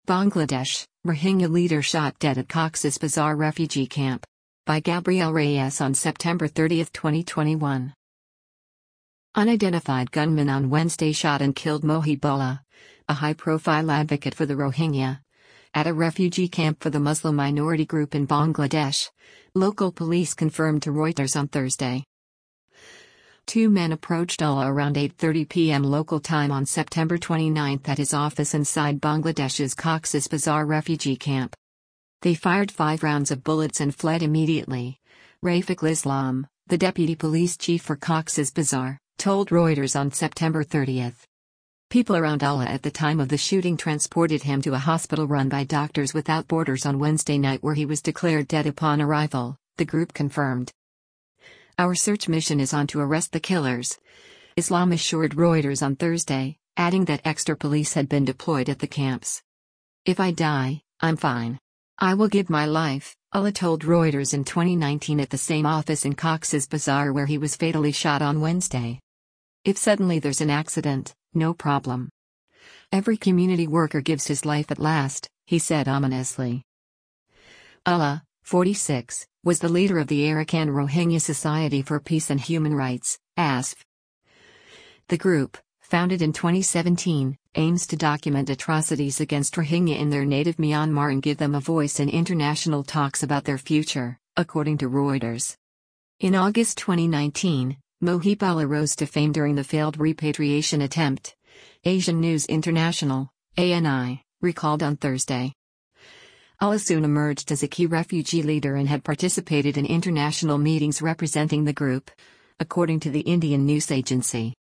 Bangladesh, Rohingya leader shot dead at Cox's Bazar refugee camp. By Gabriel Reyes on September 30, 2021. Unidentified gunman on Wednesday shot and killed Mohibullah, a high-profile advocate for the Rohingya, at a refugee camp for the Muslim minority group in Bangladesh, local police confirmed to Reuters on Thursday. Two men approached Ullah around 8:30 p.m. local time on September 29 at his office inside Bangladesh's Cox's Bazar refugee camp. They fired 5 rounds of bullets and fled immediately. Rafiqul Islam, the deputy police chief for Cox's Bazar, told Reuters on September 30. People around Ullah at the time of the shooting transported him to a hospital run by Doctors Without Borders on Wednesday night, where he was declared dead upon arrival, the group confirmed. Our search mission is on to arrest the killers, Islam assured Reuters on Thursday, adding that extra police had been deployed at the camps. If I die, I'm fine. I will give my life, Ullah told Reuters in 2019 at the same office in Cox's Bazar where he was fatally shot on Wednesday. If suddenly there's an accident, no problem. Every community worker gives his life at last, he said ominously. Ullah, 46, was the leader of the Arakan Rohingya Society for Peace and Human Rights, ASF. The group, founded in 2017, aims to document atrocities against Rohingya in their native Myanmar and give them a voice in international talks about their future, according to Reuters. In August 2019, Mohibullah rose to fame during the failed repatriation attempt, Asian News International, ANI, recalled on Thursday. Ullah soon emerged as a key refugee leader and had participated in international meetings representing the group, according to the Indian news agency.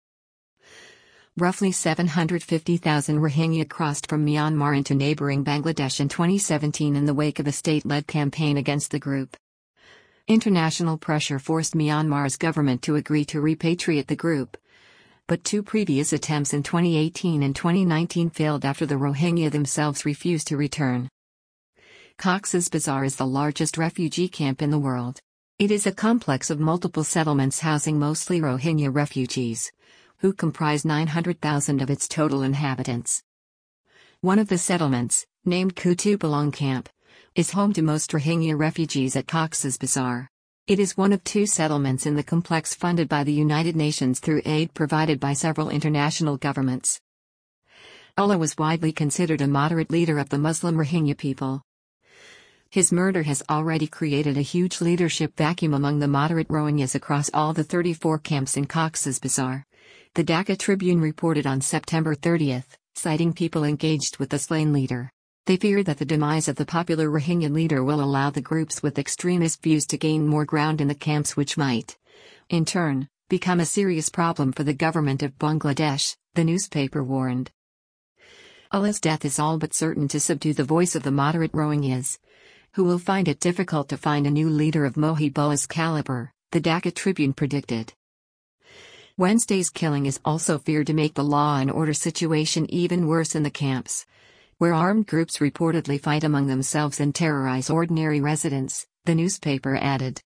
Roughly 750,000 Rohingya crossed from Myanmar into neighboring Bangladesh in 2017 in the wake of a state-led campaign against the group. International pressure forced Myanmar's government to agree to repatriate the group, but 2 previous attempts in 2018 and 2019 failed after the Rohingya themselves refused to return. Cox's Bazar is the largest refugee camp in the world. It is a complex of multiple settlements housing mostly Rohingya refugees, who comprise 900,000 of its total inhabitants. One of the settlements, named Kutupalong Camp, is home to most Rohingya refugees at Cox's Bazar. It is one of 2 settlements in the complex funded by the United Nations through aid provided by several international governments. Ullah was widely considered a moderate leader of the Muslim Rohingya people. His murder has already created a huge leadership vacuum among the moderate Rohingyas across all the 34 camps in Cox's Bazar, the Dhaka Tribune reported on September 30, citing people engaged with the slain leader. They fear that the demise of the popular Rohingya leader will allow the groups with extremist views to gain more ground in the camps, which might, in turn, become a serious problem for the government of Bangladesh, the newspaper warned. Ullah's death is all but certain to subdue the voice of the moderate Rohingyas, who will find it difficult to find a new leader of Mohibullah's caliber, the Dhaka Tribune predicted. Wednesday's killing is also feared to make the law and order situation even worse in the camps, where armed groups reportedly fight among themselves and terrorize ordinary residents, the newspaper added.